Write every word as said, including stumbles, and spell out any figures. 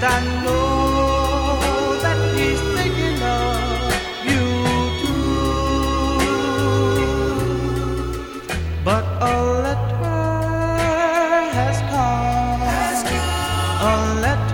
I know that he's thinking of you too. But a letter has come, a letter